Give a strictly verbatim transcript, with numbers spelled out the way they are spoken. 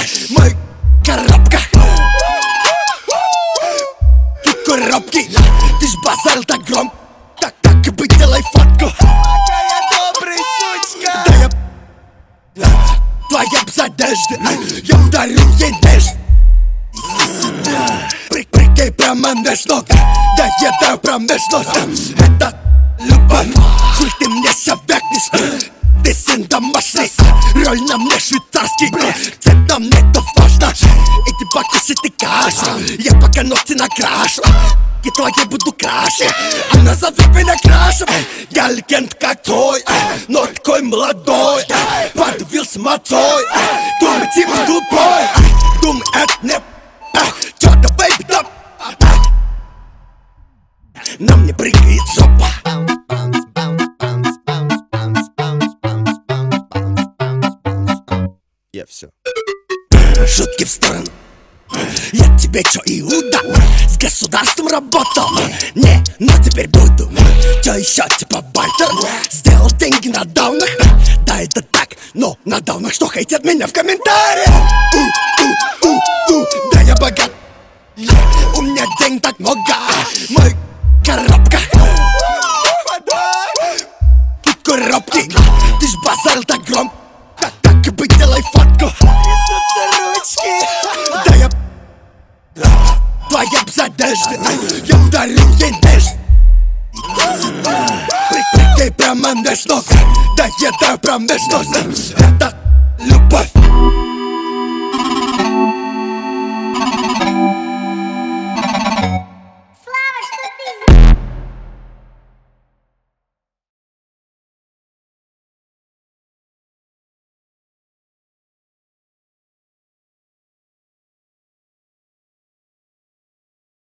Мой коробка. Тут коробки. Ты ж базарил так громко. Так, так и быть, делай фотку. Какая добрая сучка. Да я... Твоя б задежда. Я ударю ей дождь. Прикинь прямо меж ног. Да я даю прям меж ног. Это любовь. Хуй ты мне совекнешь. Ты сын домашний. Роль на мне швейцарский. Цвет нам не то важно. Иди покушай ты кашу. Я пока ногти накрашу. И твоей буду краше. Она зовет меня крашем. Я легенд как твой, но такой молодой. Подавился мочой. Думай, типа тупой. Думай, это не... Чё-то, бэйби, да. Нам не прыгает жопа. Я все. Шутки в сторону. Я тебе чё, Иуда? С государством работал? Не, но теперь буду. Чё еще, типа бартер? Сделал деньги на даунах? Да, это так, но на даунах что хейтят меня в комментариях? У, у, у, у, да я богат. У меня денег так много. Мой коробка. Тут коробки. Ты ж базарил так громко. Так, так и быть, делай фотку. Ручки. Да я... Твоя б задежда. Я ударю ей дождь. Прикинь прямо меж ног. Да я даю прям меж ног. Это